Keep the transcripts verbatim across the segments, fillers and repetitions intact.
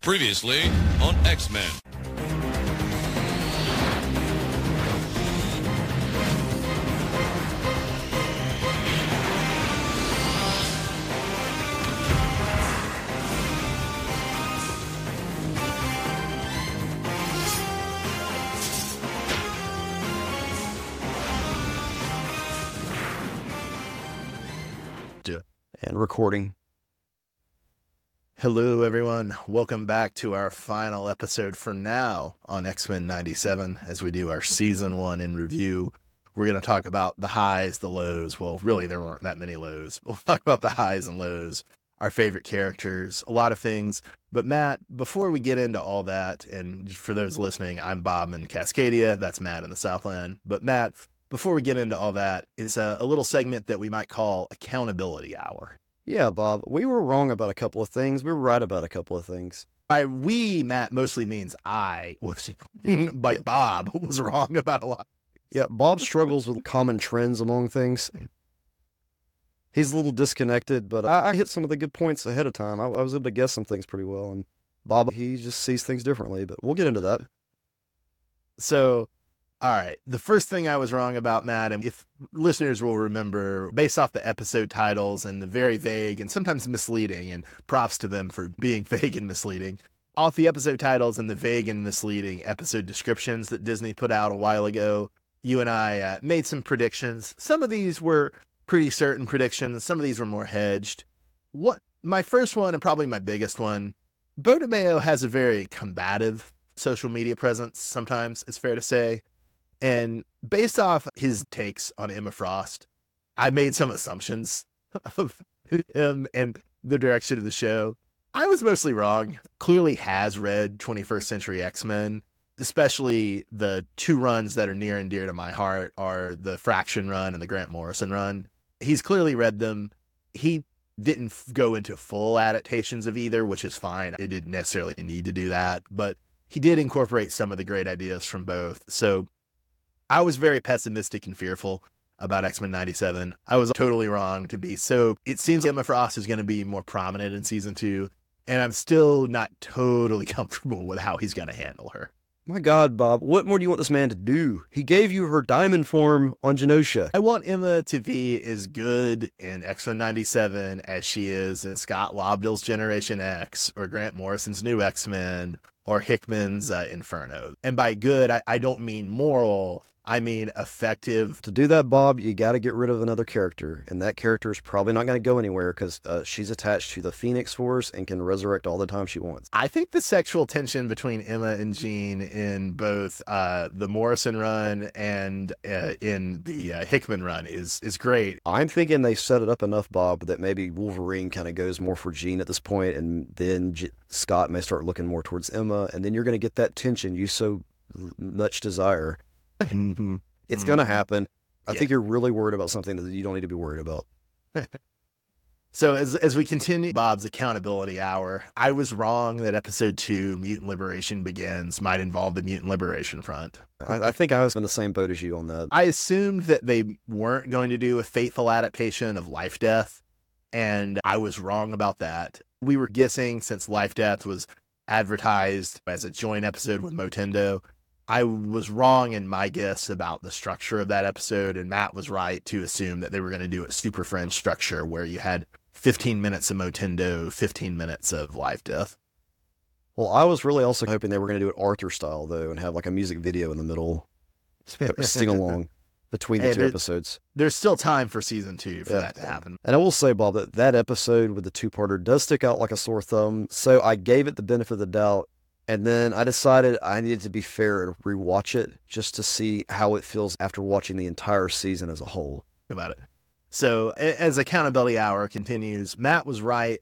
Previously on X-Men. And recording. Hello, everyone. Welcome back to our final episode for now on X-Men ninety-seven as we do our season one in review. We're going to talk about the highs, the lows. Well, really, there weren't that many lows. We'll talk about the highs and lows, our favorite characters, a lot of things. But Matt, before we get into all that, and for those listening, I'm Bob in Cascadia. That's Matt in the Southland. But Matt, before we get into all that, is a, a little segment that we might call Accountability Hour. Yeah, Bob, we were wrong about a couple of things. We were right about a couple of things. By we, Matt mostly means I was, but Bob was wrong about a lot. Yeah, Bob struggles with common trends among things. He's a little disconnected, but I, I hit some of the good points ahead of time. I, I was able to guess some things pretty well, and Bob, he just sees things differently, but we'll get into that. So, all right, the first thing I was wrong about, Matt, and if listeners will remember, based off the episode titles and the very vague and sometimes misleading, and props to them for being vague and misleading, off the episode titles and the vague and misleading episode descriptions that Disney put out a while ago, you and I uh, made some predictions. Some of these were pretty certain predictions. Some of these were more hedged. What my first one, and probably my biggest one, Beau DeMayo has a very combative social media presence, sometimes, it's fair to say. And based off his takes on Emma Frost, I made some assumptions of him and the direction of the show. I was mostly wrong. Clearly has read twenty-first Century X-Men, especially the two runs that are near and dear to my heart are the Fraction run and the Grant Morrison run. He's clearly read them. He didn't f- go into full adaptations of either, which is fine. It didn't necessarily need to do that, but he did incorporate some of the great ideas from both. So I was very pessimistic and fearful about X-Men ninety-seven. I was totally wrong to be. So it seems like Emma Frost is going to be more prominent in season two, and I'm still not totally comfortable with how he's going to handle her. My God, Bob, what more do you want this man to do? He gave you her diamond form on Genosha. I want Emma to be as good in X-Men ninety-seven as she is in Scott Lobdell's Generation X, or Grant Morrison's New X-Men, or Hickman's uh, Inferno. And by good, I, I don't mean moral. I mean effective. To do that, Bob, you got to get rid of another character, and that character is probably not going to go anywhere because uh, she's attached to the Phoenix Force and can resurrect all the time she wants. I think the sexual tension between Emma and Jean in both uh, the Morrison run and uh, in the uh, Hickman run is is great. I'm thinking they set it up enough, Bob, that maybe Wolverine kind of goes more for Jean at this point, and then J- Scott may start looking more towards Emma, and then you're going to get that tension you so much desire. Mm-hmm. It's mm-hmm. going to happen. I yeah. think you're really worried about something that you don't need to be worried about. So as as we continue Bob's accountability hour, I was wrong that episode two, Mutant Liberation Begins, might involve the Mutant Liberation Front. I, I think I was in the same boat as you on that. I assumed that they weren't going to do a faithful adaptation of Life Death, and I was wrong about that. We were guessing, since Life Death was advertised as a joint episode with Motendo, I was wrong in my guess about the structure of that episode, and Matt was right to assume that they were going to do a Super Friends structure where you had fifteen minutes of Motendo, fifteen minutes of Life Death. Well, I was really also hoping they were going to do it Arthur style, though, and have like a music video in the middle, sing along between the Hey, two there, episodes. There's still time for season two for Yeah. that to happen. And I will say, Bob, that that episode with the two-parter does stick out like a sore thumb, so I gave it the benefit of the doubt. And then I decided I needed to be fair and rewatch it just to see how it feels after watching the entire season as a whole. About it. So as Accountability Hour continues, Matt was right.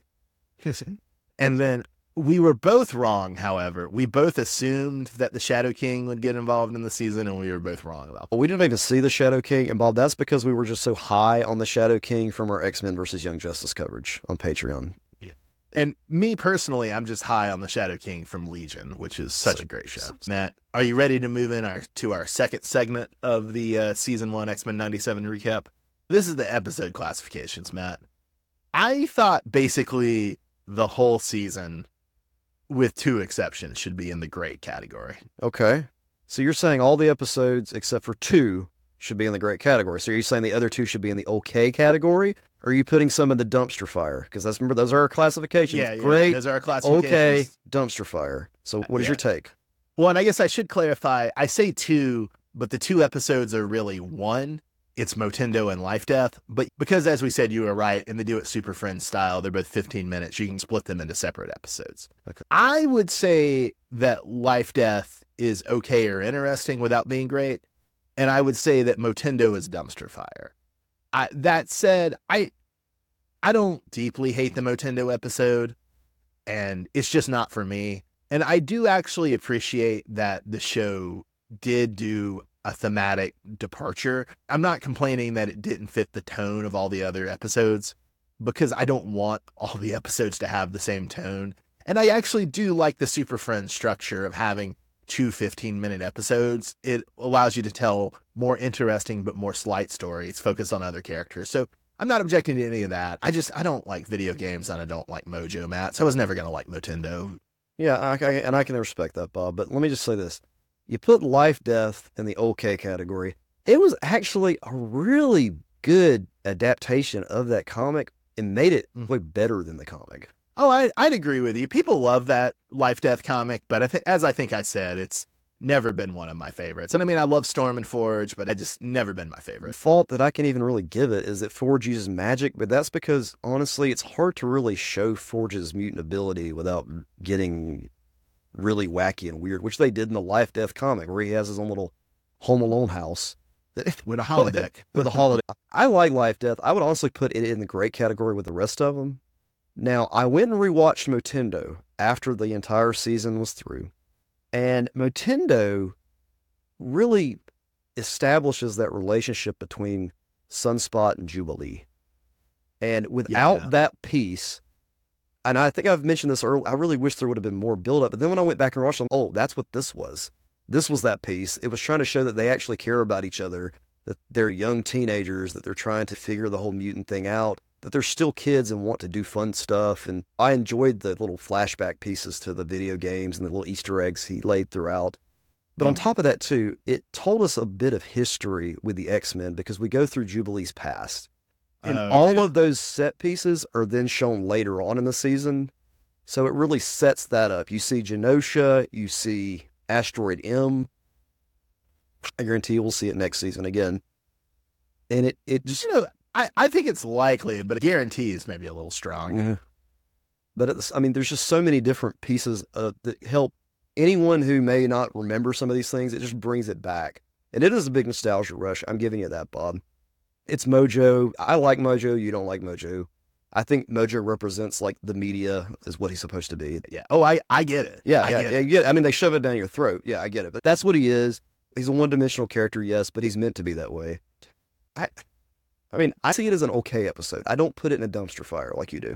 And then we were both wrong, however. We both assumed that the Shadow King would get involved in the season, and we were both wrong about that. Well, we didn't even see the Shadow King, and Bob, that's because we were just so high on the Shadow King from our X-Men versus Young Justice coverage on Patreon. And me personally, I'm just high on the Shadow King from Legion, which is such a great show. Matt, are you ready to move in our to our second segment of the uh, season one X-Men ninety-seven recap? This is the episode classifications, Matt. I thought basically the whole season with two exceptions, should be in the great category. Okay. So you're saying all the episodes except for two should be in the great category. So are you saying the other two should be in the okay category? Or are you putting some in the dumpster fire? Because that's remember those are our classifications. Yeah, yeah, great, those are our classifications. okay, dumpster fire. So what is Yeah. your take? Well, and I guess I should clarify. I say two, but the two episodes are really one. It's Motendo and Life Death. But because, as we said, you were right, and they do it Super Friends style, they're both fifteen minutes. You can split them into separate episodes. Okay. I would say that Life Death is okay or interesting without being great. And I would say that Motendo is dumpster fire. I, that said, I I don't deeply hate the Motendo episode, and it's just not for me. And I do actually appreciate that the show did do a thematic departure. I'm not complaining that it didn't fit the tone of all the other episodes, because I don't want all the episodes to have the same tone. And I actually do like the Super Friends structure of having two fifteen-minute episodes. It allows you to tell more interesting but more slight stories, focus on other characters. So I'm not objecting to any of that. I just, I don't like video games, and I don't like Mojo, Matt. So I was never going to like Motendo. Yeah, I, I, and I can respect that, Bob. But let me just say this. You put Life Death in the okay category. It was actually a really good adaptation of that comic and made it way better than the comic. Oh, I, I'd agree with you. People love that Life Death comic, but I think, as I think I said, it's never been one of my favorites. And I mean, I love Storm and Forge, but it just never been my The favorite. fault that I can even really give it is that Forge uses magic, but that's because, honestly, it's hard to really show Forge's mutant ability without getting really wacky and weird, which they did in the Life Death comic, where he has his own little Home Alone house With a holodeck. with a holiday. I like Life Death. I would honestly put it in the great category with the rest of them. Now, I went and rewatched Motendo after the entire season was through, and Motendo really establishes that relationship between Sunspot and Jubilee. And without Yeah. that piece, and I think I've mentioned this earlier, I really wish there would have been more build up. But then when I went back and watched them, oh, that's what this was. This was that piece. It was trying to show that they actually care about each other, that they're young teenagers, that they're trying to figure the whole mutant thing out, that they're still kids and want to do fun stuff. And I enjoyed the little flashback pieces to the video games and the little Easter eggs he laid throughout. But on top of that, too, it told us a bit of history with the X-Men because we go through Jubilee's past. And Oh, all of those set pieces are then shown later on in the season. So it really sets that up. You see Genosha, you see Asteroid M. I guarantee you we'll see it next season again. And it, it just, You know, I, I think it's likely, but guarantees maybe a little strong. yeah. But at the, I mean, there's just so many different pieces uh, that help anyone who may not remember some of these things. It just brings it back. And it is a big nostalgia rush. I'm giving you that, Bob. It's Mojo. I like Mojo. You don't like Mojo. I think Mojo represents like the media is what he's supposed to be. Yeah. Oh, I, I get it. Yeah, I yeah, get yeah, it. yeah. I mean, they shove it down your throat. Yeah, I get it. But that's what he is. He's a one-dimensional character, yes, but he's meant to be that way. I, I mean, I see it as an okay episode. I don't put it in a dumpster fire like you do.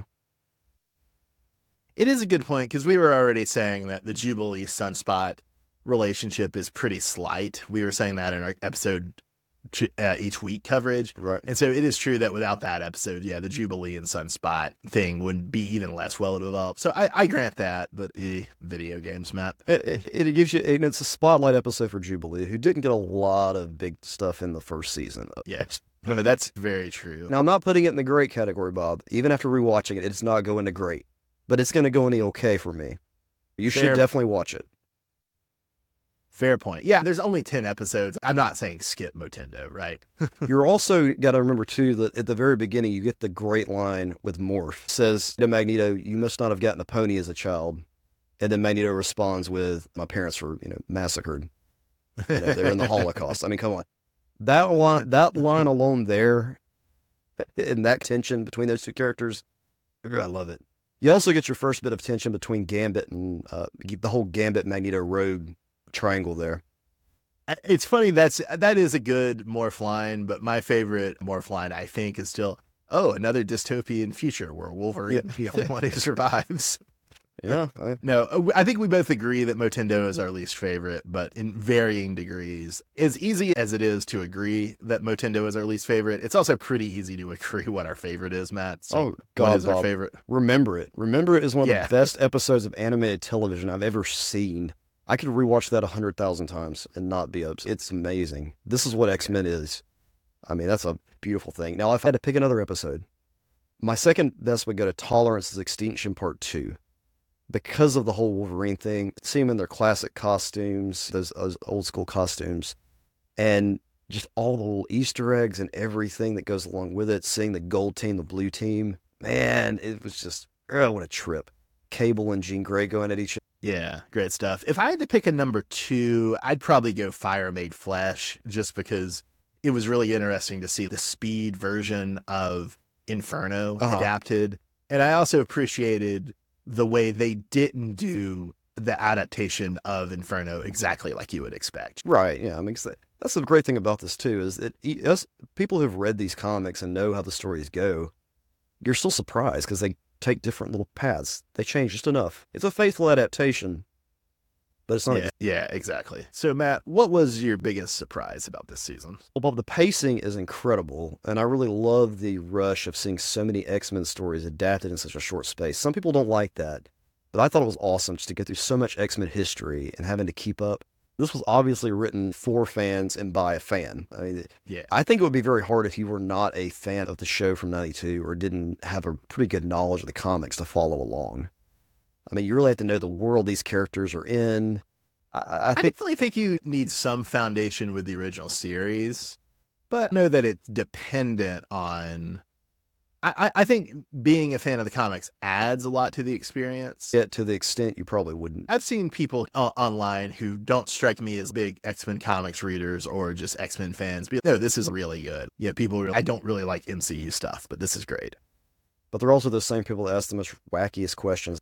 It is a good point, because we were already saying that the Jubilee Sunspot relationship is pretty slight. We were saying that in our episode uh, each week coverage. Right. And so it is true that without that episode, yeah, the Jubilee and Sunspot thing would be even less well developed. So I, I grant that, but eh, video games, Matt. It, it, it gives you, and it's a spotlight episode for Jubilee, who didn't get a lot of big stuff in the first season. Yes, no, that's very true. Now, I'm not putting it in the great category, Bob. Even after rewatching it, it's not going to great, but it's going to go in the okay for me. You should Fair. definitely watch it. Fair point. Yeah, there's only ten episodes. I'm not saying skip Motendo, right? You're also got to remember, too, that at the very beginning, you get the great line with Morph. It says to Magneto, you must not have gotten a pony as a child. And then Magneto responds with, my parents were, you know, massacred. You know, they're in the Holocaust. I mean, come on. That line, that line alone there, and that tension between those two characters, I love it. You also get your first bit of tension between Gambit and uh, the whole Gambit Magneto Rogue triangle there. It's funny, that's that is a good morph line, but my favorite morph line, I think, is still, oh, another dystopian future where Wolverine is the only one who survives. Yeah, I, No, I think we both agree that Motendo is our least favorite, but in varying degrees. As easy as it is to agree that Motendo is our least favorite, it's also pretty easy to agree what our favorite is, Matt. So oh what God, is our Bob, favorite? Remember It. Remember It is one of Yeah. the best episodes of animated television I've ever seen. I could rewatch that a hundred thousand times and not be upset. It's amazing. This is what X-Men is. I mean, that's a beautiful thing. Now, if I had to pick another episode, my second best would go to Tolerance's Extinction Part two. Because of the whole Wolverine thing, see them in their classic costumes, those, those old school costumes, and just all the little Easter eggs and everything that goes along with it, seeing the gold team, the blue team, man, it was just, oh, what a trip. Cable and Jean Grey going at each other. Yeah, great stuff. If I had to pick a number two, I'd probably go Fire Made Flesh, just because it was really interesting to see the speed version of Inferno Uh-huh. adapted. And I also appreciated the way they didn't do the adaptation of Inferno exactly like you would expect. Right, yeah, I mean, 'cause that- that's the great thing about this too, is that e- us people who've read these comics and know how the stories go, you're still surprised because they take different little paths. They change just enough. It's a faithful adaptation, but it's not. Yeah, yeah, exactly. So, Matt, what was your biggest surprise about this season? Well, Bob, the pacing is incredible, and I really love the rush of seeing so many X-Men stories adapted in such a short space. Some people don't like that, but I thought it was awesome just to get through so much X-Men history and having to keep up. This was obviously written for fans and by a fan. I mean, Yeah. I think it would be very hard if you were not a fan of the show from ninety-two or didn't have a pretty good knowledge of the comics to follow along. I mean, you really have to know the world these characters are in. I, I I think definitely think you need some foundation with the original series, but know that it's dependent on. I, I I think being a fan of the comics adds a lot to the experience. it to the extent you probably wouldn't. I've seen people uh, online who don't strike me as big X-Men comics readers or just X-Men fans be like, no, this is really good. Yeah, people are, I don't really like M C U stuff, but this is great. But they're also the same people that ask the most wackiest questions.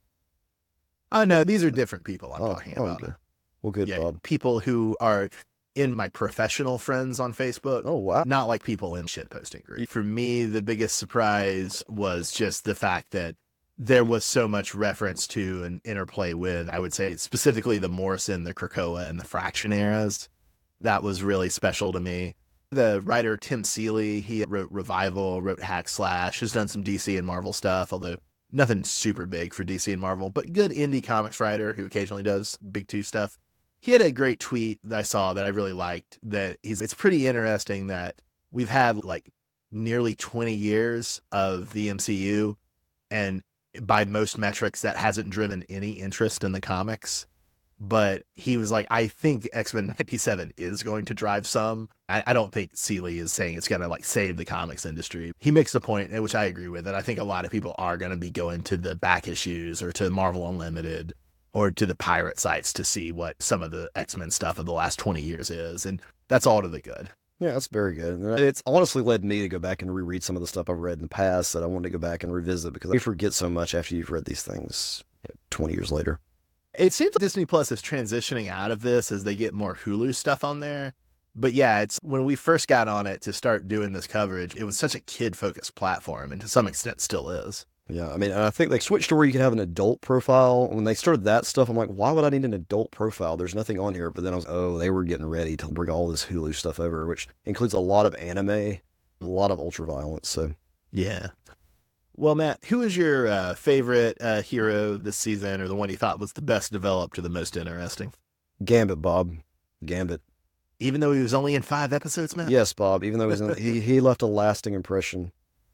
Oh, no, these are different people I'm Oh, talking oh, about. okay. Well, good, Yeah, Bob. people who are in my professional friends on Facebook. Oh, wow. Not like people in shit posting groups. For me, the biggest surprise was just the fact that there was so much reference to and interplay with, I would say specifically the Morrison, the Krakoa, and the Fraction eras. That was really special to me. The writer Tim Seeley, he wrote Revival, wrote Hack Slash, has done some D C and Marvel stuff, although nothing super big for D C and Marvel, but good indie comics writer who occasionally does big two stuff. He had a great tweet that I saw that I really liked, that he's, it's pretty interesting that we've had like nearly twenty years of the M C U, and by most metrics that hasn't driven any interest in the comics. But he was like, I think X-Men ninety-seven is going to drive some. I, I don't think Seeley is saying it's going to like save the comics industry. He makes the point, which I agree with, that I think a lot of people are going to be going to the back issues or to Marvel Unlimited or to the pirate sites to see what some of the X-Men stuff of the last twenty years is. And that's all to the good. Yeah, that's very good. And it's honestly led me to go back and reread some of the stuff I've read in the past that I wanted to go back and revisit because you forget so much after you've read these things you know, twenty years later. It seems like Disney Plus is transitioning out of this as they get more Hulu stuff on there. But yeah, it's when we first got on it to start doing this coverage, it was such a kid-focused platform, and to some extent still is. Yeah, I mean, and I think they switched to where you could have an adult profile. When they started that stuff, I'm like, why would I need an adult profile? There's nothing on here. But then I was, oh, they were getting ready to bring all this Hulu stuff over, which includes a lot of anime, a lot of ultraviolence. So Yeah. Well, Matt, who is your uh, favorite uh, hero this season, or the one you thought was the best developed or the most interesting? Gambit, Bob, Gambit. Even though he was only in five episodes, Matt? Yes, Bob. Even though he's in, he he left a lasting impression,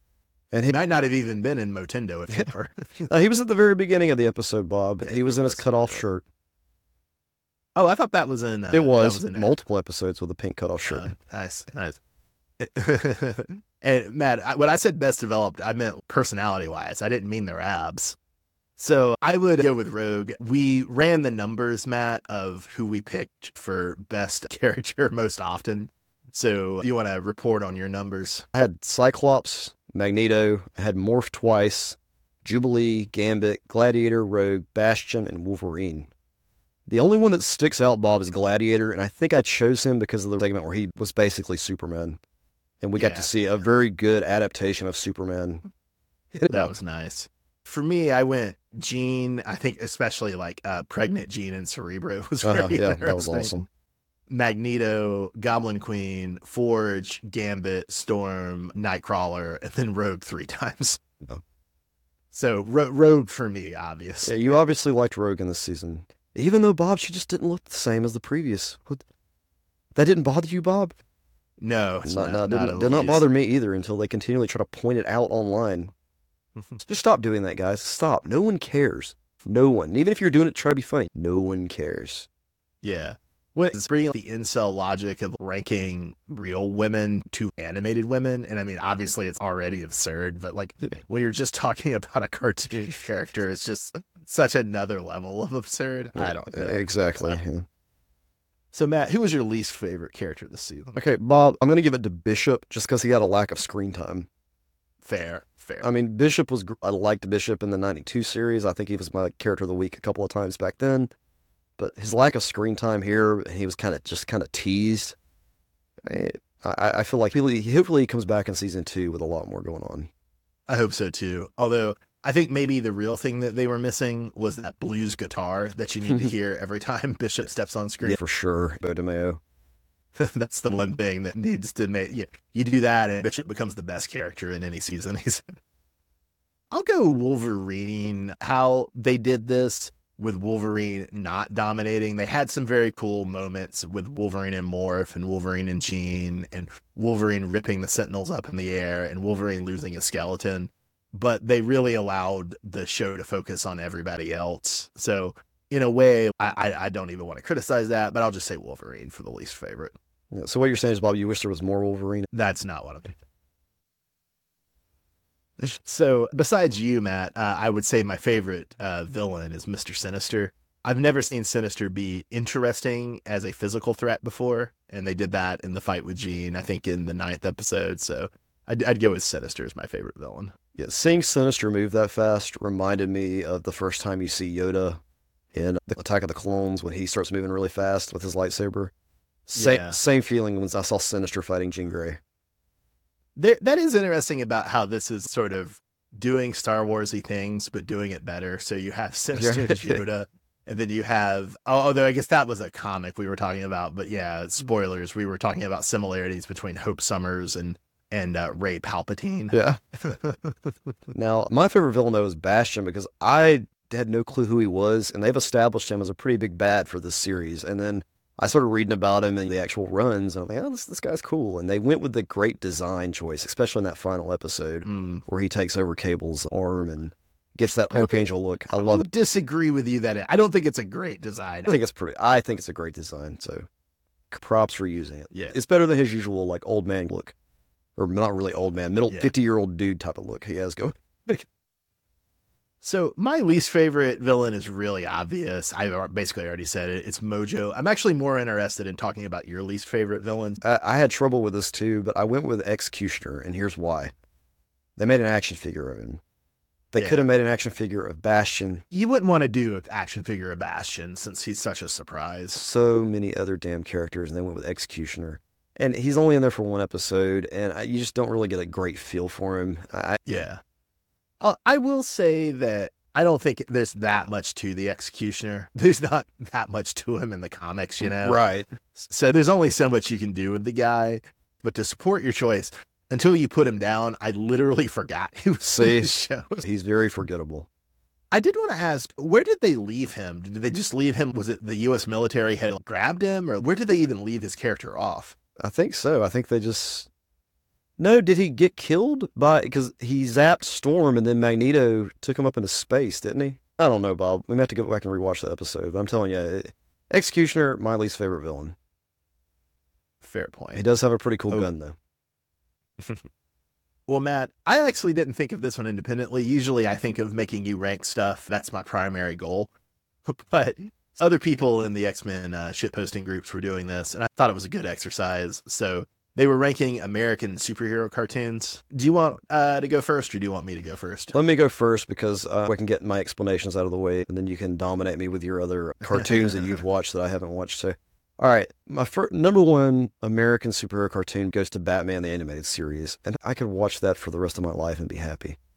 and he He might not have even been in Motendo if he were. uh, he was at the very beginning of the episode, Bob. He was in his cutoff shirt. Oh, I thought that was in. Uh, It was, that was in multiple episodes with a pink cutoff shirt. Uh, nice, nice. And Matt, I, when I said best developed, I meant personality wise. I didn't mean their abs. So I would go with Rogue. We ran the numbers, Matt, of who we picked for best character most often. So you want to report on your numbers? I had Cyclops, Magneto, I had Morph twice, Jubilee, Gambit, Gladiator, Rogue, Bastion, and Wolverine. The only one that sticks out, Bob, is Gladiator, and I think I chose him because of the segment where he was basically Superman. And we got Yeah. to see a very good adaptation of Superman. That was nice. For me, I went Jean, I think especially like uh, pregnant Jean and Cerebro was Uh-huh, very yeah, interesting. that was awesome. Magneto, Goblin Queen, Forge, Gambit, Storm, Nightcrawler, and then Rogue three times. Oh. So Ro- Rogue for me, obvious. Yeah, you obviously liked Rogue in this season. Even though, Bob, she just didn't look the same as the previous. What? That didn't bother you, Bob? No, it's Not, not, not, not did, at did not least. bother me either until they continually try to point it out online. Just stop doing that, guys. Stop. No one cares. No one. Even if you're doing it to try to be funny, no one cares. Yeah. Well, it's bringing the incel logic of ranking real women to animated women. And I mean, obviously it's already absurd, but like when you're just talking about a cartoon character, it's just such another level of absurd. I don't know. Exactly. yeah. So Matt, who was your least favorite character this season? Okay, Bob, I'm going to give it to Bishop just because he had a lack of screen time. Fair, fair. I mean, Bishop was, gr- I liked Bishop in the ninety-two series. I think he was my character of the week a couple of times back then. But his lack of screen time here, he was kind of just kind of teased. I, I, I feel like he, hopefully he comes back in season two with a lot more going on. I hope so too. Although I think maybe the real thing that they were missing was that blues guitar that you need to hear every time Bishop steps on screen. Yeah, for sure. Bo DeMeo. That's the one thing that needs to make you. You do that, and Bishop becomes the best character in any season. He's. I'll go Wolverine. How they did this with Wolverine not dominating. They had some very cool moments with Wolverine and Morph and Wolverine and Jean and Wolverine ripping the Sentinels up in the air and Wolverine losing a skeleton. But they really allowed the show to focus on everybody else. So in a way, I, I, I don't even want to criticize that, but I'll just say Wolverine for the least favorite. Yeah, so what you're saying is, Bob, you wish there was more Wolverine? That's not what I'm thinking. So besides you, Matt, uh, I would say my favorite uh, villain is Mister Sinister. I've never seen Sinister be interesting as a physical threat before, and they did that in the fight with Jean, I think in the ninth episode. So I'd, I'd go with Sinister as my favorite villain. Yeah, seeing Sinister move that fast reminded me of the first time you see Yoda in the Attack of the Clones when he starts moving really fast with his lightsaber. Same, Yeah. same feeling when I saw Sinister fighting Jean Grey. There, that is interesting about how this is sort of doing Star Wars-y things, but doing it better. So you have Sinister and Yoda, and then you have, oh, although I guess that was a comic we were talking about, but yeah, spoilers, we were talking about similarities between Hope Summers and, and uh, Rey Palpatine. Yeah. Now, my favorite villain, though, is Bastion because I had no clue who he was, and they've established him as a pretty big bad for this series. And then I started reading about him in the actual runs, and I'm like, oh, this, this guy's cool. And they went with the great design choice, especially in that final episode Mm. where he takes over Cable's arm and gets that Archangel look. I I love it. disagree with you that it, I don't think it's a great design. I think it's pretty, I think it's a great design, so props for using it. Yeah. It's better than his usual, like, old man look. Or not really old man, middle Yeah. fifty-year-old dude type of look he has going. So my least favorite villain is really obvious. I basically already said it. It's Mojo. I'm actually more interested in talking about your least favorite villains. I, I had trouble with this too, but I went with Executioner, and here's why. They made an action figure of him. They Yeah. could have made an action figure of Bastion. You wouldn't want to do an action figure of Bastion since he's such a surprise. So many other damn characters, and they went with Executioner. And he's only in there for one episode, and I, you just don't really get a great feel for him. I, Yeah. Uh, I will say that I don't think there's that much to the Executioner. There's not that much to him in the comics, you know? Right. So there's only so much you can do with the guy. But to support your choice, until you put him down, I literally forgot he was See? in the show. He's very forgettable. I did want to ask, where did they leave him? Did they just leave him? Was it the U S military had grabbed him? Or where did they even leave his character off? I think so. I think they just... No, did he get killed by... Because he zapped Storm, and then Magneto took him up into space, didn't he? I don't know, Bob. We may have to go back and rewatch the episode, but I'm telling you, Executioner, my least favorite villain. Fair point. He does have a pretty cool Oh. gun, though. Well, Matt, I actually didn't think of this one independently. Usually I think of making you rank stuff. That's my primary goal. But other people in the X-Men uh, shitposting groups were doing this, and I thought it was a good exercise. So they were ranking American superhero cartoons. Do you want uh, to go first, or do you want me to go first? Let me go first because uh, I can get my explanations out of the way, and then you can dominate me with your other cartoons that you've watched that I haven't watched. So, all right, my first, number one American superhero cartoon goes to Batman the Animated Series, and I could watch that for the rest of my life and be happy.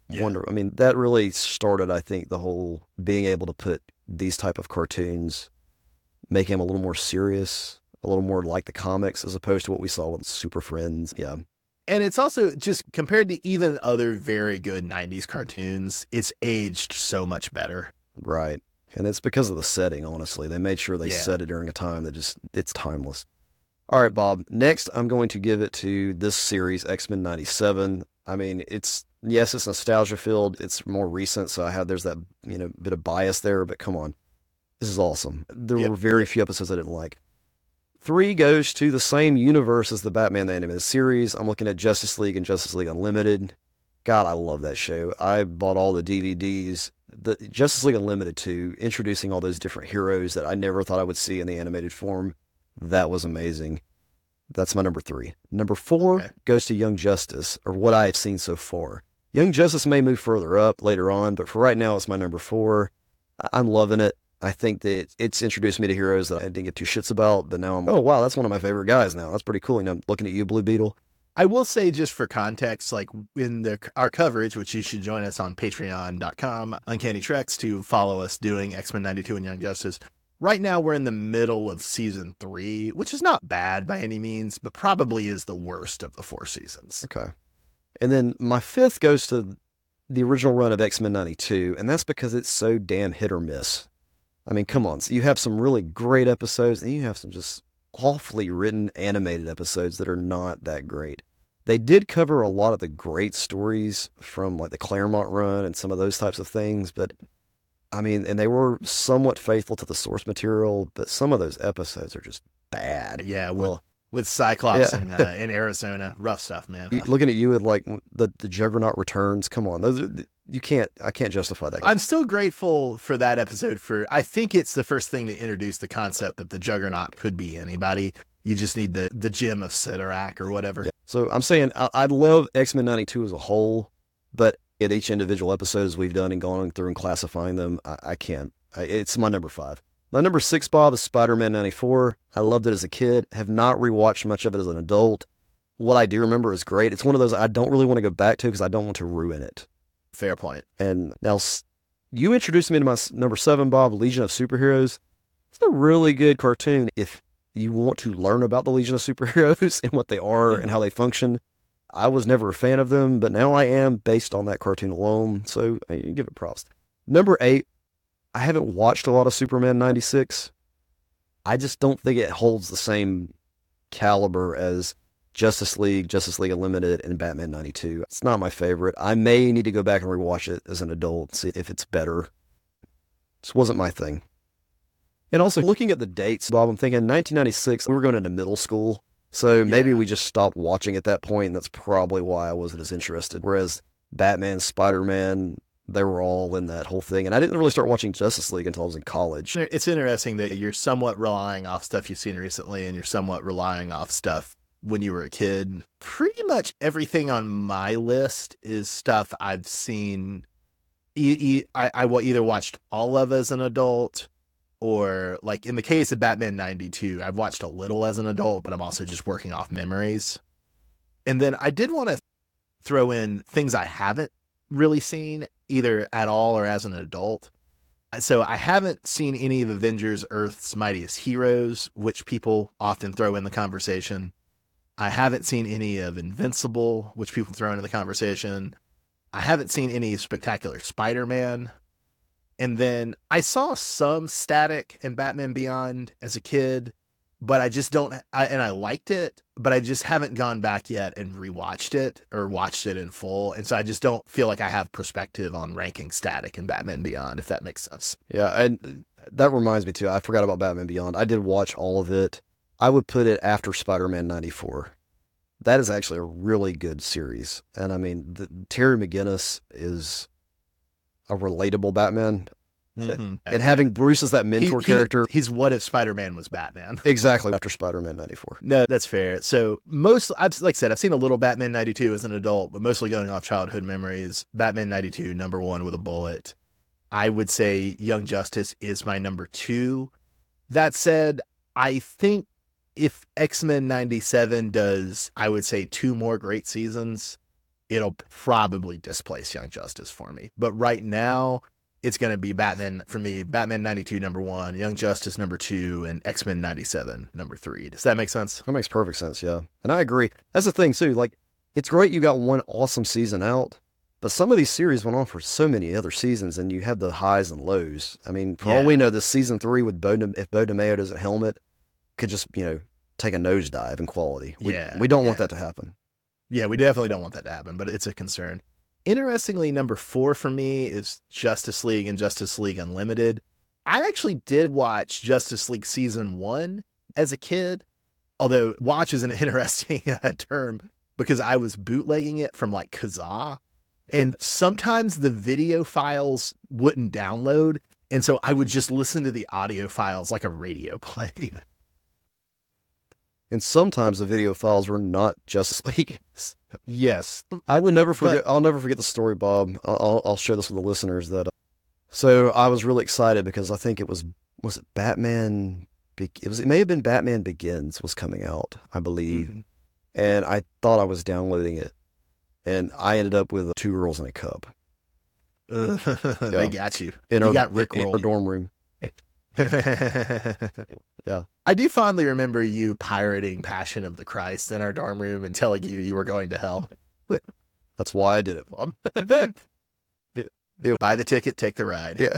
Yeah. Wonder. I mean, that really started, I think, the whole being able to put these type of cartoons, making them a little more serious, a little more like the comics, as opposed to what we saw with Super Friends. Yeah. And it's also just compared to even other very good nineties cartoons, it's aged so much better. Right. And it's because of the setting, honestly. They made sure they Yeah. set it during a time that just, it's timeless. All right, Bob. Next, I'm going to give it to this series, X-Men ninety-seven. I mean, it's, yes, it's nostalgia filled. It's more recent, so I have, there's that, you know, bit of bias there, but come on. This is awesome. There Yep. were very few episodes I didn't like. Three goes to the same universe as the Batman the Animated Series. I'm looking at Justice League and Justice League Unlimited. God, I love that show. I bought all the D V Ds. The Justice League Unlimited two, introducing all those different heroes that I never thought I would see in the animated form. That was amazing. That's my number three. Number four Okay. goes to Young Justice, or what I have seen so far. Young Justice may move further up later on, but for right now, it's my number four. I- I'm loving it. I think that it's introduced me to heroes that I didn't get two shits about, but now I'm, oh, wow, that's one of my favorite guys now. That's pretty cool. You know, looking at you, Blue Beetle. I will say, just for context, like in the our coverage, which you should join us on patreon dot com, Uncanny Treks, to follow us doing X-Men ninety-two and Young Justice. Right now, we're in the middle of season three, which is not bad by any means, but probably is the worst of the four seasons. Okay. And then my fifth goes to the original run of X-Men ninety-two, and that's because it's so damn hit or miss. I mean, come on. So you have some really great episodes, and you have some just awfully written animated episodes that are not that great. They did cover a lot of the great stories from like the Claremont run and some of those types of things, but I mean, and they were somewhat faithful to the source material, but some of those episodes are just bad. Yeah, with, Well, with Cyclops Yeah. in, uh, in Arizona. Rough stuff, man. you- looking at you with like the, the Juggernaut returns, come on, those are, you can't, I can't justify that. I'm still grateful for that episode. For I think it's the first thing to introduce the concept that the Juggernaut could be anybody. You just need the, the gem of Sidorak or whatever. Yeah. So I'm saying I, I love X-Men ninety-two as a whole, but at each individual episodes we've done and gone through and classifying them, I, I can't. I, it's my number five. My number six, Bob, is Spider-Man ninety-four. I loved it as a kid. Have not rewatched much of it as an adult. What I do remember is great. It's one of those I don't really want to go back to because I don't want to ruin it. Fair point. And now s- you introduced me to my s- number seven, Bob, Legion of Superheroes. It's a really good cartoon if you want to learn about the Legion of Superheroes and what they are and how they function. I was never a fan of them, but now I am based on that cartoon alone. So I give it props. Number eight, I haven't watched a lot of Superman ninety-six. I just don't think it holds the same caliber as Justice League, Justice League Unlimited, and Batman ninety-two. It's not my favorite. I may need to go back and rewatch it as an adult and see if it's better. This wasn't my thing. And also, looking at the dates, Bob, I'm thinking nineteen ninety-six, we were going into middle school. So maybe Yeah. we just stopped watching at that point, and that's probably why I wasn't as interested. Whereas Batman, Spider-Man, they were all in that whole thing. And I didn't really start watching Justice League until I was in college. It's interesting that you're somewhat relying off stuff you've seen recently and you're somewhat relying off stuff when you were a kid. Pretty much everything on my list is stuff I've seen. E- e- I, I wa- either watched all of as an adult, or like in the case of Batman ninety-two, I've watched a little as an adult, but I'm also just working off memories. And then I did want to throw in things I haven't really seen either at all or as an adult. So I haven't seen any of Avengers Earth's Mightiest Heroes, which people often throw in the conversation. I haven't seen any of Invincible, which people throw into the conversation. I haven't seen any Spectacular Spider-Man. And then I saw some Static and Batman Beyond as a kid, but I just don't, I, and I liked it, but I just haven't gone back yet and rewatched it or watched it in full. And so I just don't feel like I have perspective on ranking Static and Batman Beyond, if that makes sense. Yeah, and that reminds me too. I forgot about Batman Beyond. I did watch all of it. I would put it after Spider-Man ninety-four. That is actually a really good series. And I mean, the, Terry McGinnis is a relatable Batman. Mm-hmm. And having Bruce as that mentor He- he- character. He's what if Spider-Man was Batman? Exactly after Spider-Man ninety-four. No, that's fair. So most, I've like I said, I've seen a little Batman ninety-two as an adult, but mostly going off childhood memories. Batman ninety-two, number one with a bullet. I would say Young Justice is my number two. That said, I think if X-Men ninety-seven does, I would say two more great seasons, it'll probably displace Young Justice for me. But right now, it's going to be Batman for me. Batman ninety-two, number one, Young Justice, number two, and X-Men ninety-seven, number three. Does that make sense? That makes perfect sense, yeah. And I agree. That's the thing, too. Like, it's great you got one awesome season out, but some of these series went on for so many other seasons, and you have the highs and lows. I mean, for Yeah. all we know, this season three with Bo, if Bo DeMeo doesn't helmet, could just, you know, take a nosedive in quality. We, Yeah, we don't yeah. want that to happen. Yeah, we definitely don't want that to happen, but it's a concern. Interestingly, number four for me is Justice League and Justice League Unlimited. I actually did watch Justice League season one as a kid, although watch is an interesting uh, term because I was bootlegging it from like Kazaa, and sometimes the video files wouldn't download, and so I would just listen to the audio files like a radio play. And sometimes the video files were not Justice League. Yes. I would never forget. But- I'll never forget the story, Bob. I'll, I'll- I'll share this with the listeners. That uh, so I was really excited because I think it was was it Batman. Be- It was it may have been Batman Begins was coming out, I believe, Mhm. and I thought I was downloading it, and I ended up with two girls in a cup They got you. in You our, got Rick in our rolled. dorm room. Yeah. I do fondly remember you pirating Passion of the Christ in our dorm room and telling you you were going to hell. That's why I did it, Bob. Buy the ticket, take the ride. Yeah.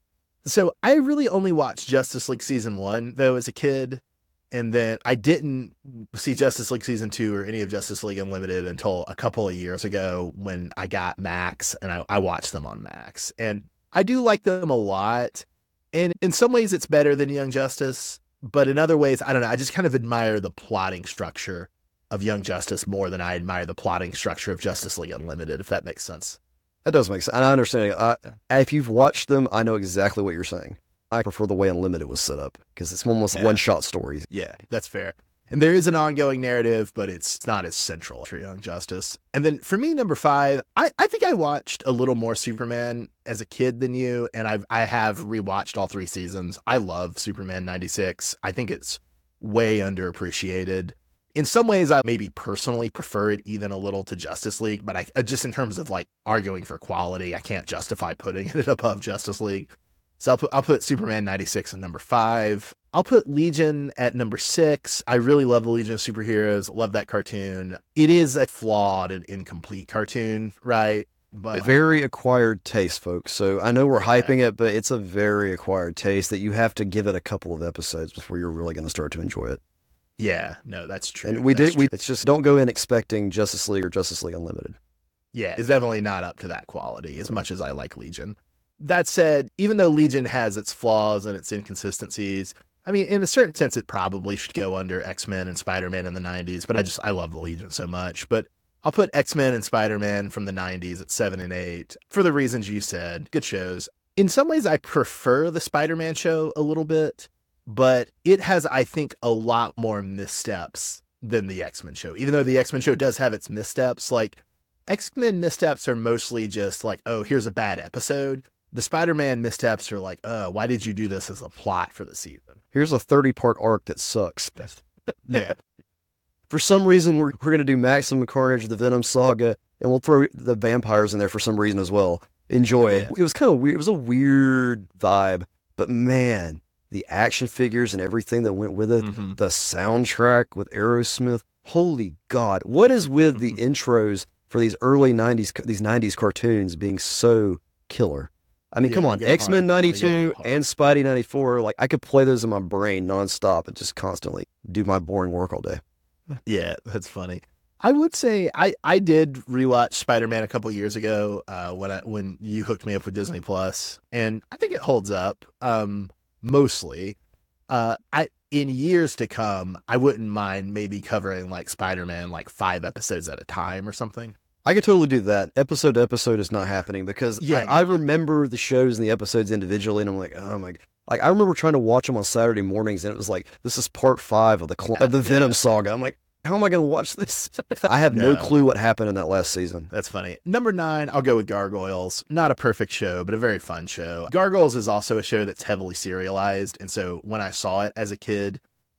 So I really only watched Justice League season one, though, as a kid. And then I didn't see Justice League season two or any of Justice League Unlimited until a couple of years ago when I got Max and I, I watched them on Max. And I do like them a lot. And in some ways it's better than Young Justice, but in other ways, I don't know. I just kind of admire the plotting structure of Young Justice more than I admire the plotting structure of Justice League Unlimited, if that makes sense. That does make sense. And I understand. I, if you've watched them, I know exactly what you're saying. I prefer the way Unlimited was set up because it's almost Yeah. one-shot stories. Yeah, that's fair. And there is an ongoing narrative, but it's not as central for Young Justice. And then for me, number five, I, I think I watched a little more Superman as a kid than you, and I've I have rewatched all three seasons. I love Superman ninety-six. I think it's way underappreciated. In some ways, I maybe personally prefer it even a little to Justice League, but I uh, just in terms of like arguing for quality, I can't justify putting it above Justice League. So I'll put, I'll put Superman ninety-six at number five. I'll put Legion at number six. I really love the Legion of Superheroes. Love that cartoon. It is a flawed and incomplete cartoon, right? But Very acquired taste, folks. So I know we're Yeah. hyping it, but it's a very acquired taste that you have to give it a couple of episodes before you're really going to start to enjoy it. yeah, no, that's true. And we That's did. We true. it's just don't go in expecting Justice League or Justice League Unlimited. Yeah, it's definitely not up to that quality as much as I like Legion. That said, even though Legion has its flaws and its inconsistencies, I mean, in a certain sense, it probably should go under X-Men and Spider-Man in the nineties, but I just, I love the Legion so much. But I'll put X-Men and Spider-Man from the nineties at seven and eight for the reasons you said. Good shows. In some ways, I prefer the Spider-Man show a little bit, but it has, I think, a lot more missteps than the X-Men show, even though the X-Men show does have its missteps. Like, X-Men missteps are mostly just like, oh, here's a bad episode. The Spider-Man missteps are like, oh, why did you do this as a plot for the season? Here's a thirty-part arc that sucks. Yeah. For some reason, we're we're going to do Maximum Carnage, the Venom Saga, and we'll throw the vampires in there for some reason as well. Enjoy it. Yeah. It was kind of weird. It was a weird vibe, but man, the action figures and everything that went with it, Mhm. the soundtrack with Aerosmith. Holy God, what is with the Mm-hmm. intros for these early nineties, these nineties cartoons being so killer? I mean, Yeah, come they on, get X-Men hard. They get ninety-two hard. and Spidey ninety-four, like I could play those in my brain nonstop and just constantly do my boring work all day. Yeah, that's funny. I would say I, I did rewatch Spider-Man a couple years ago uh, when I, when you hooked me up with Disney Plus, and I think it holds up um, mostly. Uh, I in years to come, I wouldn't mind maybe covering like Spider-Man like five episodes at a time or something. I could totally do that. Episode to episode is not happening because Yeah. I, I remember the shows and the episodes individually, and I'm like, oh my, like I remember trying to watch them on Saturday mornings, and it was like, this is part five of the cl- of the Venom saga. I'm like, how am I going to watch this? I have no No. clue what happened in that last season. That's funny. Number nine, I'll go with Gargoyles. Not a perfect show, but a very fun show. Gargoyles is also a show that's heavily serialized, and so when I saw it as a kid,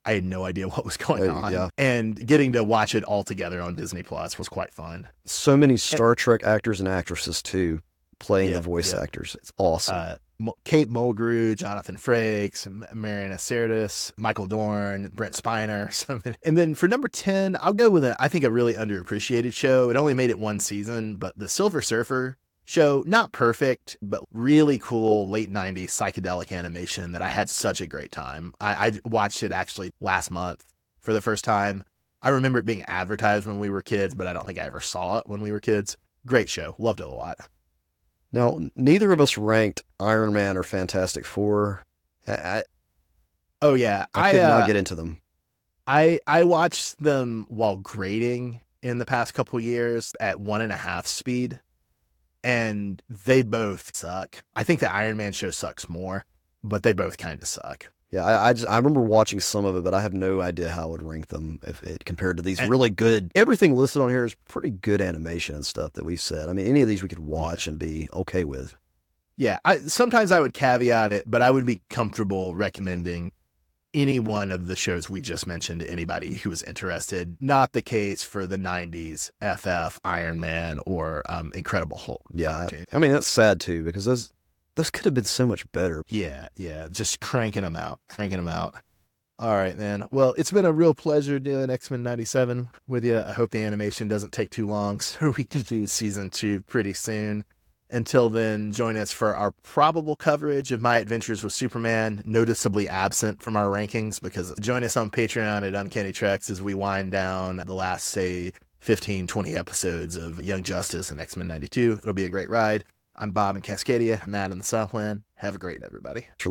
I had no idea what was going Uh, on. yeah. And getting to watch it all together on Disney Plus was quite fun. So many Star Trek actors and actresses too, playing Yeah, the voice yeah. actors. It's awesome. Uh, Mo- Kate Mulgrew, Jonathan Frakes, M- Mariana Sirtis, Michael Dorn, Brent Spiner. So many- And then for number ten, I'll go with a, I think a really underappreciated show. It only made it one season, but the Silver Surfer show, not perfect, but really cool late nineties psychedelic animation that I had such a great time. I, I watched it actually last month for the first time. I remember it being advertised when we were kids, but I don't think I ever saw it when we were kids. Great show. Loved it a lot. Now, neither of us ranked Iron Man or Fantastic Four. I, I, Oh yeah. I could uh, not get into them. I I watched them while grading in the past couple years at one and a half speed, and they both suck. I think the Iron Man show sucks more, but they both kind of suck. Yeah, I, I just I remember watching some of it, but I have no idea how I would rank them if it compared to these And- really good. Everything listed on here is pretty good animation and stuff that we said. I mean, any of these we could watch and be okay with. Yeah, I sometimes I would caveat it, but I would be comfortable recommending any one of the shows we just mentioned to anybody who was interested. Not the case for the nineties F F, Iron Man, or um, Incredible Hulk. Yeah, Okay. I mean that's sad too because those those could have been so much better. Yeah, yeah, just cranking them out, cranking them out. All right, man. Well, it's been a real pleasure doing X-Men ninety-seven with you. I hope the animation doesn't take too long so we can do season two pretty soon. Until then, join us for our probable coverage of My Adventures with Superman, noticeably absent from our rankings, because join us on Patreon at Uncanny Treks as we wind down the last, say, fifteen, twenty episodes of Young Justice and X-Men ninety-two. It'll be a great ride. I'm Bob in Cascadia, Matt in the Southland. Have a great night, everybody.